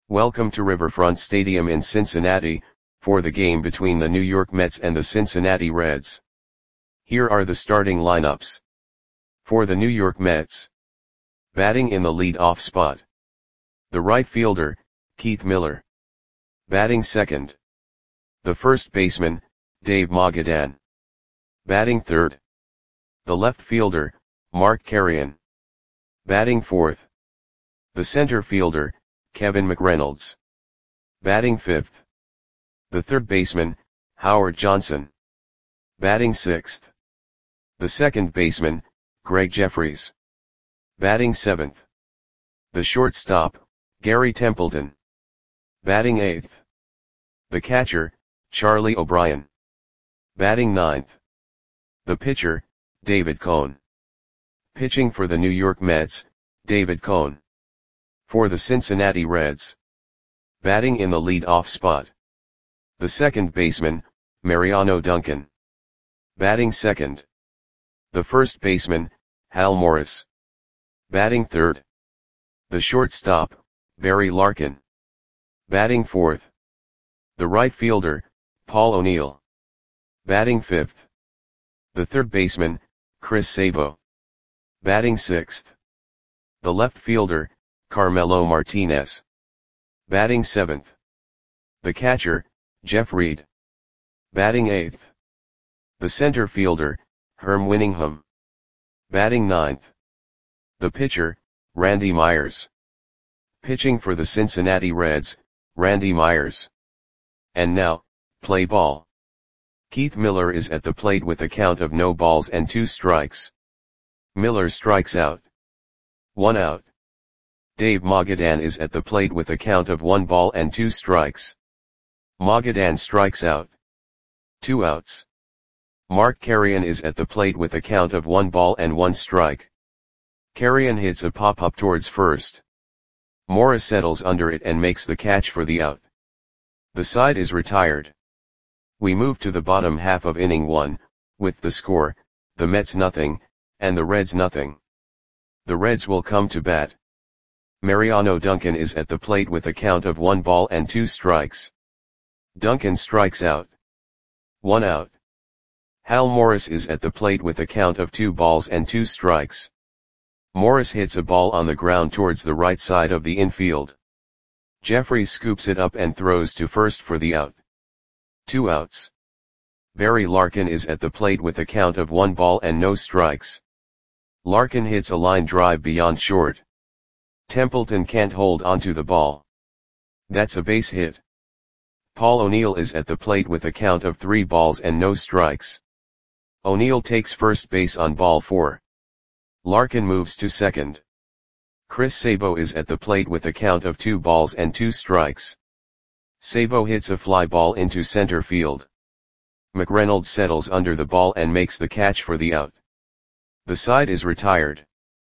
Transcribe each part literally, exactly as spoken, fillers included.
Welcome to Riverfront Stadium in Cincinnati, for the game between the New York Mets and the Cincinnati Reds. Here are the starting lineups. For the New York Mets. Batting in the lead-off spot. The right fielder, Keith Miller. Batting second. The first baseman, Dave Mogadan. Batting third. The left fielder, Mark Carreon. Batting fourth. The center fielder, Kevin McReynolds. Batting fifth. The third baseman, Howard Johnson. Batting sixth. The second baseman, Gregg Jefferies. Batting seventh. The shortstop, Gary Templeton. Batting eighth. The catcher, Charlie O'Brien. Batting ninth. The pitcher, David Cone. Pitching for the New York Mets, David Cone. For the Cincinnati Reds. Batting in the lead-off spot. The second baseman, Mariano Duncan. Batting second. The first baseman, Hal Morris. Batting third. The shortstop, Barry Larkin. Batting fourth. The right fielder, Paul O'Neill. Batting fifth. The third baseman, Chris Sabo. Batting sixth. The left fielder, Carmelo Martinez. Batting seventh. The catcher, Jeff Reed. Batting eighth. The center fielder, Herm Winningham. Batting ninth. The pitcher, Randy Myers. Pitching for the Cincinnati Reds, Randy Myers. And now, play ball. Keith Miller is at the plate with a count of no balls and two strikes. Miller strikes out. One out. Dave Mogadan is at the plate with a count of one ball and two strikes. Mogadan strikes out. Two outs. Mark Carreon is at the plate with a count of one ball and one strike. Carreon hits a pop-up towards first. Morris settles under it and makes the catch for the out. The side is retired. We move to the bottom half of inning one, with the score, the Mets nothing, and the Reds nothing. The Reds will come to bat. Mariano Duncan is at the plate with a count of one ball and two strikes. Duncan strikes out. One out. Hal Morris is at the plate with a count of two balls and two strikes. Morris hits a ball on the ground towards the right side of the infield. Jefferies scoops it up and throws to first for the out. Two outs. Barry Larkin is at the plate with a count of one ball and no strikes. Larkin hits a line drive beyond short. Templeton can't hold onto the ball. That's a base hit. Paul O'Neill is at the plate with a count of three balls and no strikes. O'Neill takes first base on ball four. Larkin moves to second. Chris Sabo is at the plate with a count of two balls and two strikes. Sabo hits a fly ball into center field. McReynolds settles under the ball and makes the catch for the out. The side is retired.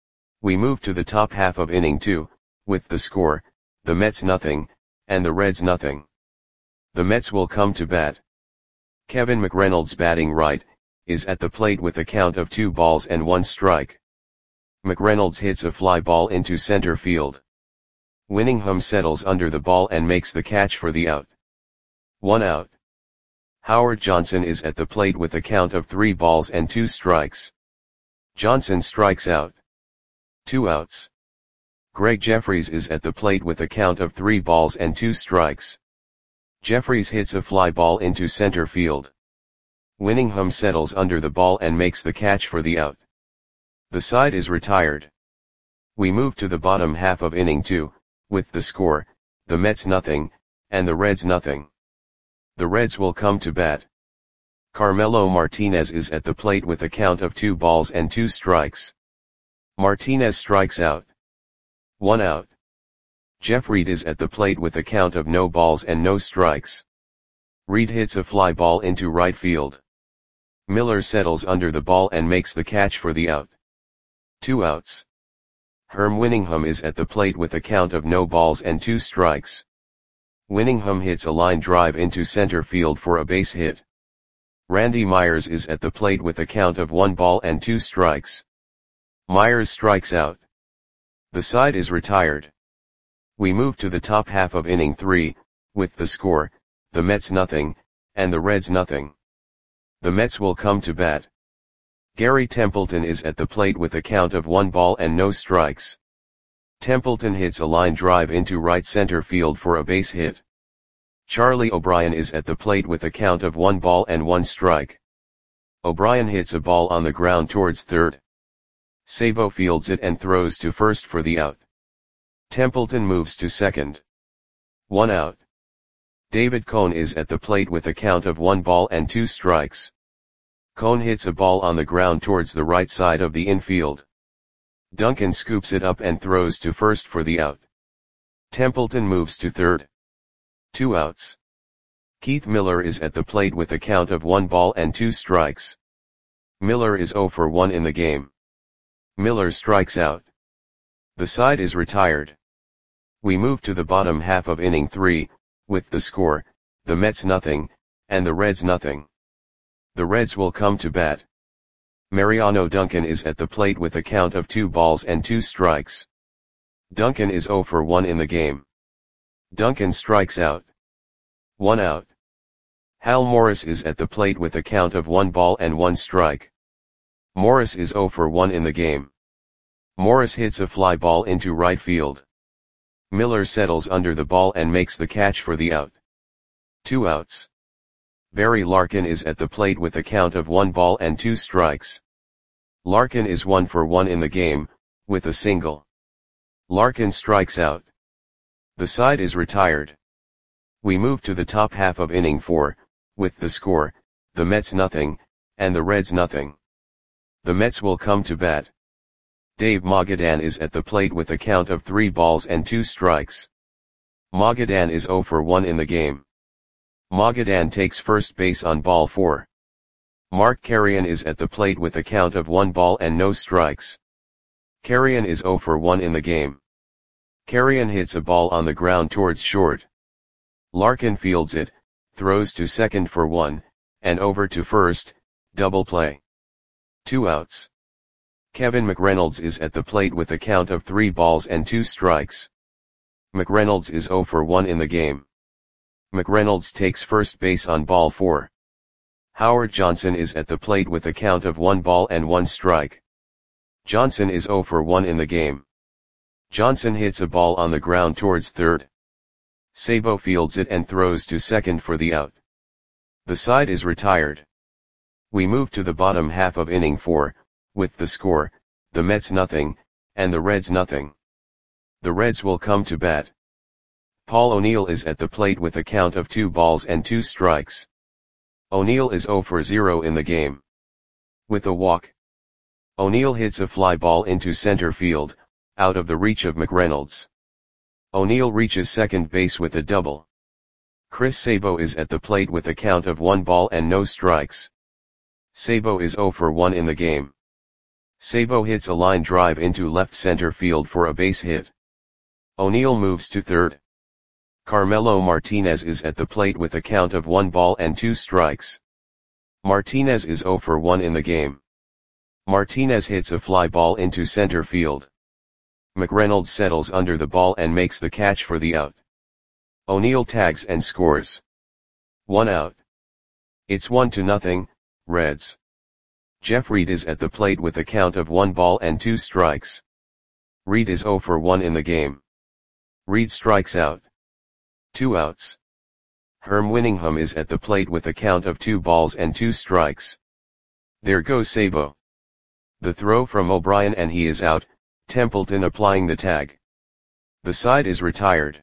We move to the top half of inning two, with the score, the Mets nothing, and the Reds nothing. The Mets will come to bat. Kevin McReynolds batting right, is at the plate with a count of two balls and one strike. McReynolds hits a fly ball into center field. Winningham settles under the ball and makes the catch for the out. One out. Howard Johnson is at the plate with a count of three balls and two strikes. Johnson strikes out. Two outs. Gregg Jefferies is at the plate with a count of three balls and two strikes. Jefferies hits a fly ball into center field. Winningham settles under the ball and makes the catch for the out. The side is retired. We move to the bottom half of inning two, with the score, the Mets nothing, and the Reds nothing. The Reds will come to bat. Carmelo Martinez is at the plate with a count of two balls and two strikes. Martinez strikes out. One out. Jeff Reed is at the plate with a count of no balls and no strikes. Reed hits a fly ball into right field. Miller settles under the ball and makes the catch for the out. Two outs. Herm Winningham is at the plate with a count of no balls and two strikes. Winningham hits a line drive into center field for a base hit. Randy Myers is at the plate with a count of one ball and two strikes. Myers strikes out. The side is retired. We move to the top half of inning three, with the score, the Mets nothing, and the Reds nothing. The Mets will come to bat. Gary Templeton is at the plate with a count of one ball and no strikes. Templeton hits a line drive into right center field for a base hit. Charlie O'Brien is at the plate with a count of one ball and one strike. O'Brien hits a ball on the ground towards third. Sabo fields it and throws to first for the out. Templeton moves to second. One out. David Cone is at the plate with a count of one ball and two strikes. Cone hits a ball on the ground towards the right side of the infield. Duncan scoops it up and throws to first for the out. Templeton moves to third. Two outs. Keith Miller is at the plate with a count of one ball and two strikes. Miller is zero for one in the game. Miller strikes out. The side is retired. We move to the bottom half of inning three, with the score, the Mets nothing, and the Reds nothing. The Reds will come to bat. Mariano Duncan is at the plate with a count of two balls and two strikes. Duncan is zero for one in the game. Duncan strikes out. One out. Hal Morris is at the plate with a count of one ball and one strike. Morris is zero for one in the game. Morris hits a fly ball into right field. Miller settles under the ball and makes the catch for the out. Two outs. Barry Larkin is at the plate with a count of one ball and two strikes. Larkin is one for one in the game, with a single. Larkin strikes out. The side is retired. We move to the top half of inning four, with the score, the Mets nothing, and the Reds nothing. The Mets will come to bat. Dave Magadan is at the plate with a count of three balls and two strikes. Magadan is zero for one in the game. Magadan takes first base on ball four. Mark Carrion is at the plate with a count of one ball and no strikes. Carrion is zero for one in the game. Carrion hits a ball on the ground towards short. Larkin fields it, throws to second for one, and over to first, double play. Two outs. Kevin McReynolds is at the plate with a count of three balls and two strikes. McReynolds is zero for one in the game. McReynolds takes first base on ball four. Howard Johnson is at the plate with a count of one ball and one strike. Johnson is zero for one in the game. Johnson hits a ball on the ground towards third. Sabo fields it and throws to second for the out. The side is retired. We move to the bottom half of inning four, with the score, the Mets nothing, and the Reds nothing. The Reds will come to bat. Paul O'Neill is at the plate with a count of two balls and two strikes. O'Neill is zero for zero in the game. With a walk. O'Neill hits a fly ball into center field, out of the reach of McReynolds. O'Neill reaches second base with a double. Chris Sabo is at the plate with a count of one ball and no strikes. Sabo is zero for one in the game. Sabo hits a line drive into left center field for a base hit. O'Neill moves to third. Carmelo Martinez is at the plate with a count of one ball and two strikes. Martinez is zero for one in the game. Martinez hits a fly ball into center field. McReynolds settles under the ball and makes the catch for the out. O'Neill tags and scores. One out. It's one to nothing, Reds. Jeff Reed is at the plate with a count of one ball and two strikes. Reed is zero for one in the game. Reed strikes out. Two outs. Herm Winningham is at the plate with a count of two balls and two strikes. There goes Sabo. The throw from O'Brien and he is out, Templeton applying the tag. The side is retired.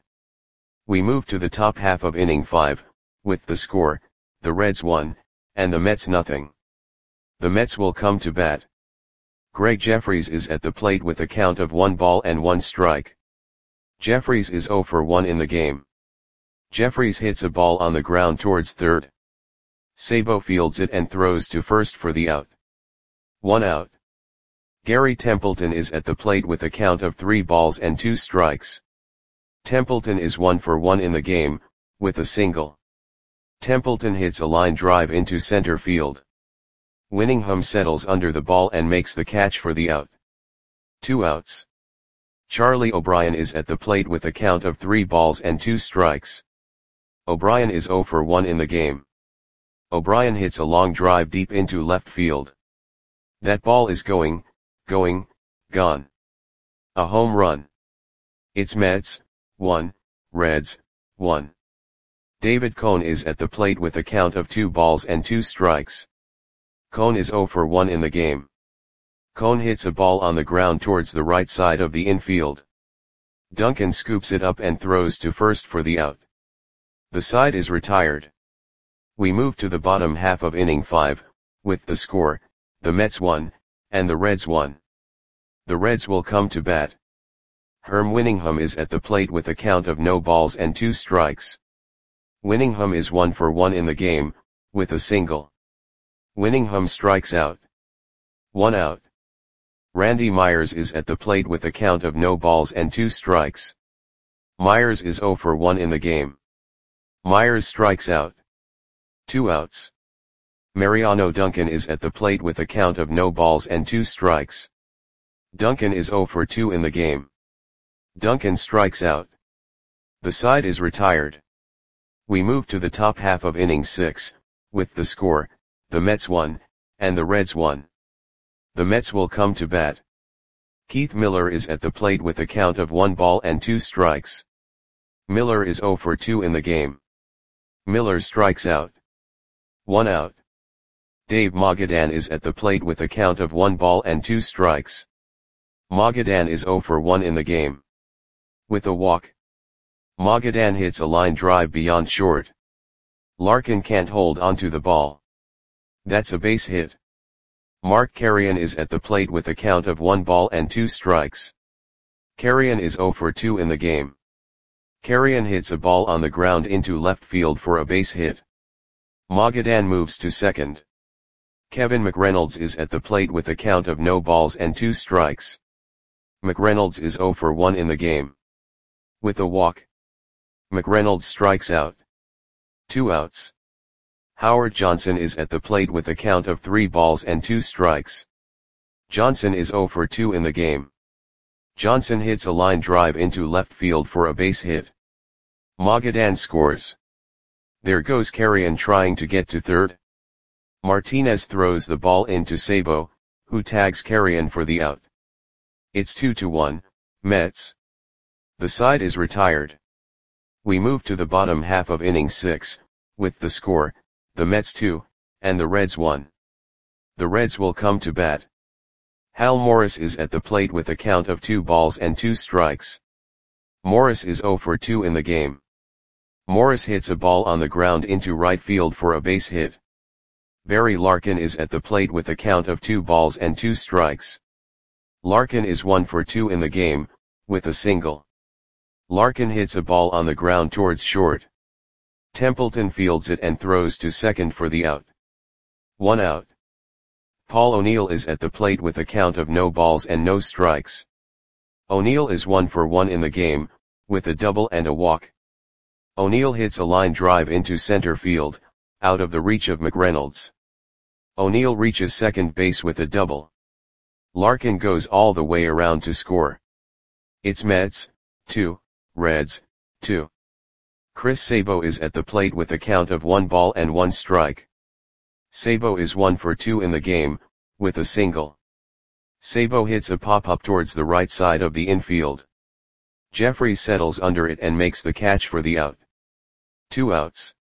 We move to the top half of inning five, with the score, the Reds one, and the Mets nothing. The Mets will come to bat. Greg Jeffries is at the plate with a count of one ball and one strike. Jeffries is zero for one in the game. Jeffries hits a ball on the ground towards third. Sabo fields it and throws to first for the out. One out. Gary Templeton is at the plate with a count of three balls and two strikes. Templeton is one for one in the game, with a single. Templeton hits a line drive into center field. Winningham settles under the ball and makes the catch for the out. Two outs. Charlie O'Brien is at the plate with a count of three balls and two strikes. O'Brien is zero for one in the game. O'Brien hits a long drive deep into left field. That ball is going, going, gone. A home run. It's Mets, one, Reds, one. David Cone is at the plate with a count of two balls and two strikes. Cone is zero for one in the game. Cone hits a ball on the ground towards the right side of the infield. Duncan scoops it up and throws to first for the out. The side is retired. We move to the bottom half of inning five, with the score, the Mets one, and the Reds one. The Reds will come to bat. Herm Winningham is at the plate with a count of no balls and two strikes. Winningham is one for one in the game, with a single. Winningham strikes out. One out. Randy Myers is at the plate with a count of no balls and two strikes. Myers is zero for one in the game. Myers strikes out. Two outs. Mariano Duncan is at the plate with a count of no balls and two strikes. Duncan is zero for two in the game. Duncan strikes out. The side is retired. We move to the top half of inning six, with the score, the Mets one, and the Reds one. The Mets will come to bat. Keith Miller is at the plate with a count of one ball and two strikes. Miller is zero for two in the game. Miller strikes out. One out. Dave Magadan is at the plate with a count of one ball and two strikes. Magadan is zero for one in the game. With a walk. Magadan hits a line drive beyond short. Larkin can't hold onto the ball. That's a base hit. Mark Carrion is at the plate with a count of one ball and two strikes. Carrion is zero for two in the game. Carrion hits a ball on the ground into left field for a base hit. Magadan moves to second. Kevin McReynolds is at the plate with a count of no balls and two strikes. McReynolds is zero for one in the game. With a walk. McReynolds strikes out. Two outs. Howard Johnson is at the plate with a count of three balls and two strikes. Johnson is zero for two in the game. Johnson hits a line drive into left field for a base hit. Magadan scores. There goes Carrion trying to get to third. Martinez throws the ball into Sabo, who tags Carrion for the out. It's two to one, Mets. The side is retired. We move to the bottom half of inning six, with the score, the Mets two, and the Reds one. The Reds will come to bat. Hal Morris is at the plate with a count of two balls and two strikes. Morris is zero for two in the game. Morris hits a ball on the ground into right field for a base hit. Barry Larkin is at the plate with a count of two balls and two strikes. Larkin is one for two in the game, with a single. Larkin hits a ball on the ground towards short. Templeton fields it and throws to second for the out. One out. Paul O'Neill is at the plate with a count of no balls and no strikes. O'Neill is one for one in the game, with a double and a walk. O'Neill hits a line drive into center field, out of the reach of McReynolds. O'Neill reaches second base with a double. Larkin goes all the way around to score. It's Mets, two, Reds, two. Chris Sabo is at the plate with a count of one ball and one strike. Sabo is one for two in the game, with a single. Sabo hits a pop-up towards the right side of the infield. Jeffries settles under it and makes the catch for the out. Two outs.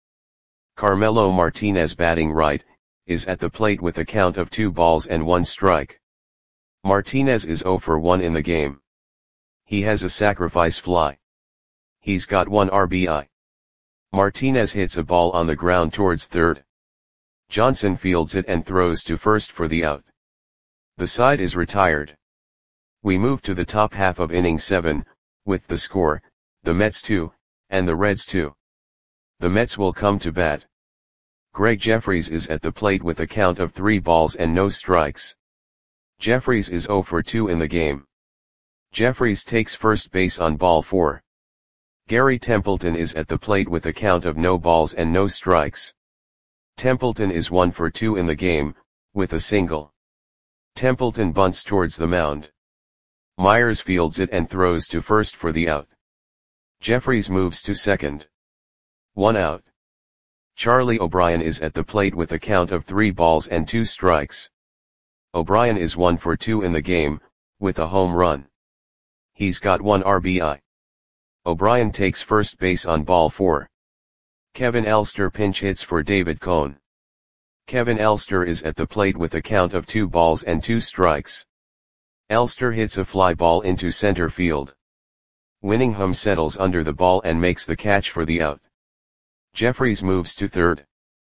Carmelo Martinez, batting right, is at the plate with a count of two balls and one strike. Martinez is zero for one in the game. He has a sacrifice fly. He's got one R B I. Martinez hits a ball on the ground towards third. Johnson fields it and throws to first for the out. The side is retired. We move to the top half of inning seven, with the score, the Mets two, and the Reds two. The Mets will come to bat. Greg Jeffries is at the plate with a count of three balls and no strikes. Jeffries is zero for two in the game. Jeffries takes first base on ball four. Gary Templeton is at the plate with a count of no balls and no strikes. Templeton is one for two in the game, with a single. Templeton bunts towards the mound. Myers fields it and throws to first for the out. Jeffries moves to second. One out. Charlie O'Brien is at the plate with a count of three balls and two strikes. O'Brien is one for two in the game, with a home run. He's got one R B I. O'Brien takes first base on ball four. Kevin Elster pinch hits for David Cone. Kevin Elster is at the plate with a count of two balls and two strikes. Elster hits a fly ball into center field. Winningham settles under the ball and makes the catch for the out. Jeffries moves to third.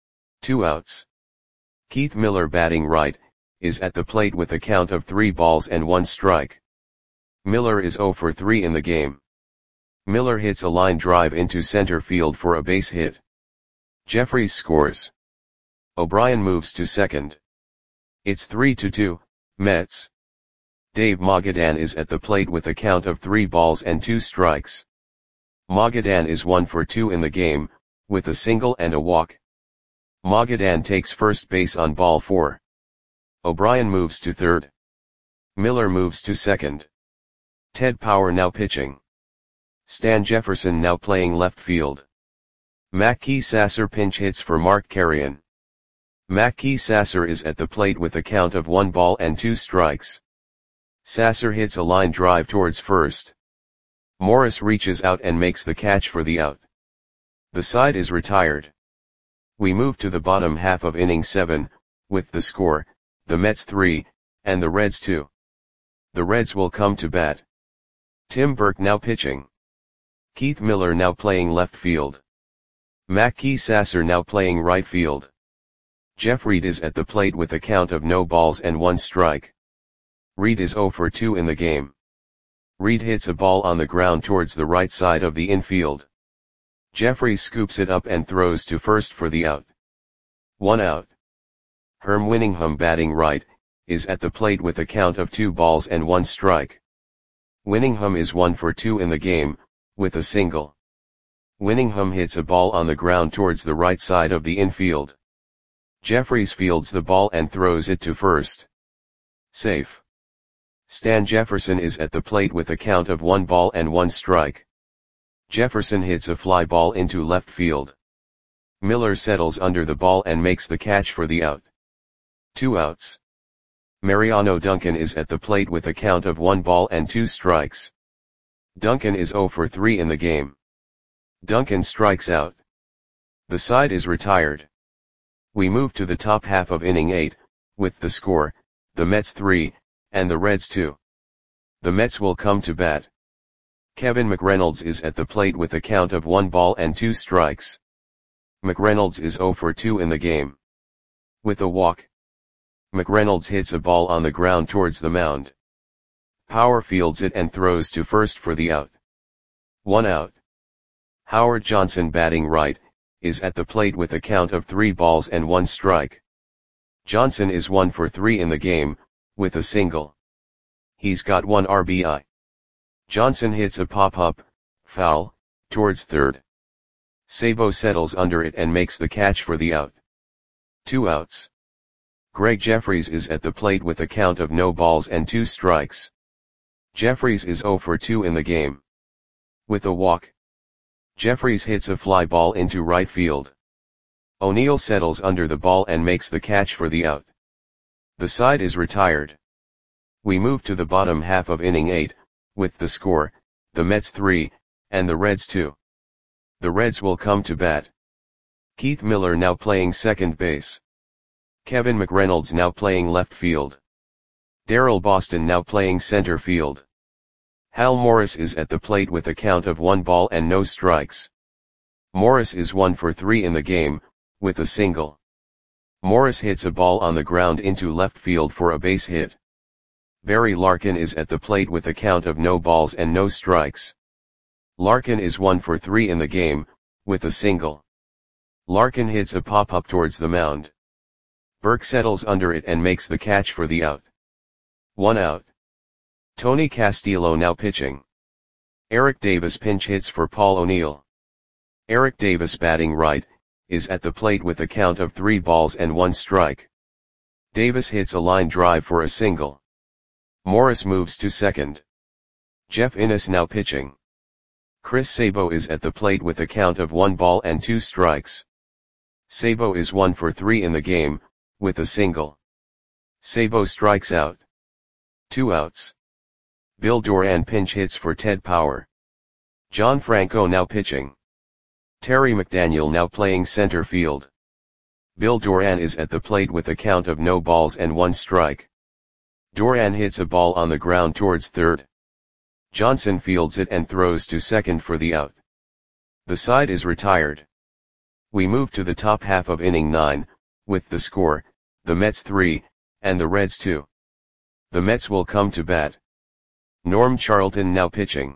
Two outs. Keith Miller batting right, is at the plate with a count of three balls and one strike. Miller is zero for three in the game. Miller hits a line drive into center field for a base hit. Jeffries scores. O'Brien moves to second. It's three to two, Mets. Dave Magadan is at the plate with a count of three balls and two strikes. Magadan is one for two in the game, with a single and a walk. Magadan takes first base on ball four. O'Brien moves to third. Miller moves to second. Ted Power now pitching. Stan Jefferson now playing left field. Mackey Sasser pinch hits for Mark Carrion. Mackey Sasser is at the plate with a count of one ball and two strikes. Sasser hits a line drive towards first. Morris reaches out and makes the catch for the out. The side is retired. We move to the bottom half of inning seven, with the score, the Mets three, and the Reds two. The Reds will come to bat. Tim Burke now pitching. Keith Miller now playing left field. Mackey Sasser now playing right field. Jeff Reed is at the plate with a count of no balls and one strike. Reed is zero for two in the game. Reed hits a ball on the ground towards the right side of the infield. Jeffries scoops it up and throws to first for the out. One out. Herm Winningham batting right, is at the plate with a count of two balls and one strike. Winningham is one for two in the game, with a single. Winningham hits a ball on the ground towards the right side of the infield. Jeffries fields the ball and throws it to first. Safe. Stan Jefferson is at the plate with a count of one ball and one strike. Jefferson hits a fly ball into left field. Miller settles under the ball and makes the catch for the out. Two outs. Mariano Duncan is at the plate with a count of one ball and two strikes. Duncan is zero for three in the game. Duncan strikes out. The side is retired. We move to the top half of inning eight, with the score, the Mets three, and the Reds two. The Mets will come to bat. Kevin McReynolds is at the plate with a count of one ball and two strikes. McReynolds is zero for two in the game. With a walk. McReynolds hits a ball on the ground towards the mound. Power fields it and throws to first for the out. One out. Howard Johnson batting right, is at the plate with a count of three balls and one strike. Johnson is one for three in the game, with a single. He's got one R B I. Johnson hits a pop-up, foul, towards third. Sabo settles under it and makes the catch for the out. Two outs. Greg Jeffries is at the plate with a count of no balls and two strikes. Jeffries is zero for two in the game. With a walk. Jeffries hits a fly ball into right field. O'Neill settles under the ball and makes the catch for the out. The side is retired. We move to the bottom half of inning eight, with the score, the Mets three, and the Reds two. The Reds will come to bat. Keith Miller now playing second base. Kevin McReynolds now playing left field. Darrell Boston now playing center field. Hal Morris is at the plate with a count of one ball and no strikes. Morris is one for three in the game, with a single. Morris hits a ball on the ground into left field for a base hit. Barry Larkin is at the plate with a count of no balls and no strikes. Larkin is one for three in the game, with a single. Larkin hits a pop-up towards the mound. Burke settles under it and makes the catch for the out. One out. Tony Castillo now pitching. Eric Davis pinch hits for Paul O'Neill. Eric Davis batting right, is at the plate with a count of three balls and one strike. Davis hits a line drive for a single. Morris moves to second. Jeff Innes now pitching. Chris Sabo is at the plate with a count of one ball and two strikes. Sabo is one for three in the game, with a single. Sabo strikes out. Two outs. Bill Doran pinch hits for Ted Power. John Franco now pitching. Terry McDaniel now playing center field. Bill Doran is at the plate with a count of no balls and one strike. Doran hits a ball on the ground towards third. Johnson fields it and throws to second for the out. The side is retired. We move to the top half of inning nine, with the score, the Mets three, and the Reds two. The Mets will come to bat. Norm Charlton now pitching.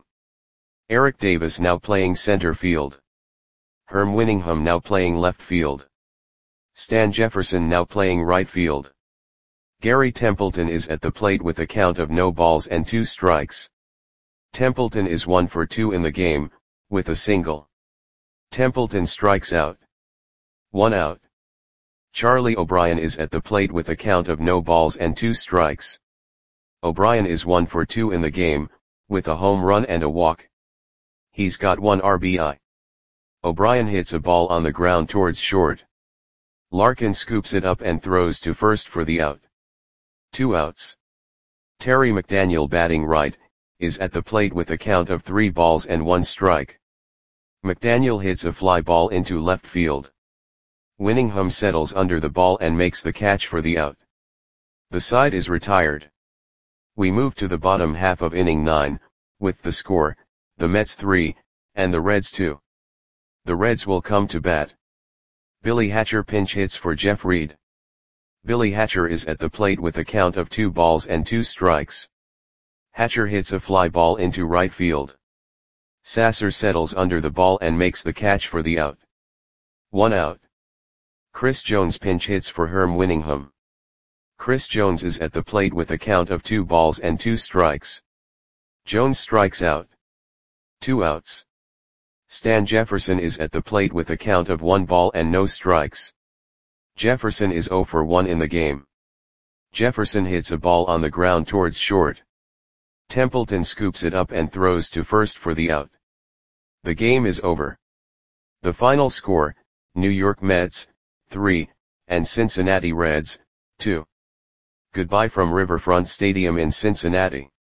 Eric Davis now playing center field. Herm Winningham now playing left field. Stan Jefferson now playing right field. Gary Templeton is at the plate with a count of no balls and two strikes. Templeton is one for two in the game, with a single. Templeton strikes out. One out. Charlie O'Brien is at the plate with a count of no balls and two strikes. O'Brien is one for two in the game, with a home run and a walk. He's got one R B I. O'Brien hits a ball on the ground towards short. Larkin scoops it up and throws to first for the out. Two outs. Terry McDaniel batting right, is at the plate with a count of three balls and one strike. McDaniel hits a fly ball into left field. Winningham settles under the ball and makes the catch for the out. The side is retired. We move to the bottom half of inning nine, with the score, the Mets three, and the Reds two. The Reds will come to bat. Billy Hatcher pinch hits for Jeff Reed. Billy Hatcher is at the plate with a count of two balls and two strikes. Hatcher hits a fly ball into right field. Sasser settles under the ball and makes the catch for the out. One out. Chris Jones pinch hits for Herm Winningham. Chris Jones is at the plate with a count of two balls and two strikes. Jones strikes out. Two outs. Stan Jefferson is at the plate with a count of one ball and no strikes. Jefferson is zero for one in the game. Jefferson hits a ball on the ground towards short. Templeton scoops it up and throws to first for the out. The game is over. The final score, New York Mets, three, and Cincinnati Reds, two. Goodbye from Riverfront Stadium in Cincinnati.